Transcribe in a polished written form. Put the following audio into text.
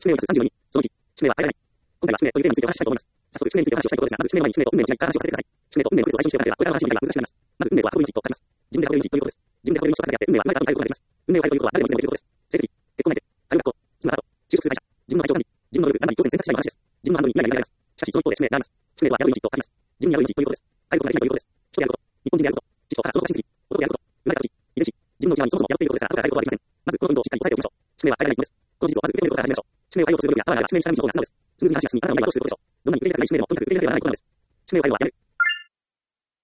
地名を32、その1、地名は入らない。今回は地名というテーマについてお話ししたいと思います。早速、地名についてお話をしたいところですが、まず地名の前に地名と運命の違いから話をさせてください。地名と運命の区別を最初にしておかなければ、これから話をしていくのが難しくなります。まず、運命とは運命と書きます。自分で運命ということです。自分で運命と書かれてあって、運命は生まれたということができます。運命を変えるということは誰でもできることです。成績、結婚相手、大学校、妻など、就職する会社、自分の体調管理、自分の能力、何かに挑戦選択したいの話です。自分の反応に未来が見られます。しかし、その一方で地名があります。地名とはやる意味と書きます。自分にやる意味ということです。あることができないということです。人であること、日本人であること、父とかその他親戚、男であること、生まれた時、遺伝子、自分の内側にそもそもやるということですが、後から変えることはできません。まず、この運動をしっかり押さえておきましょう。地名は変えられないことです。この事実をまず受け止めることから始めましょう。地名を変えようとする分には、頭が地名に従う道をなすのです。スムーズに話が進み、頭の中をすることでしょう。どんなに受け入れたくない地名でも、とにかく受け入れなければならないことなのです。地名を変えるのは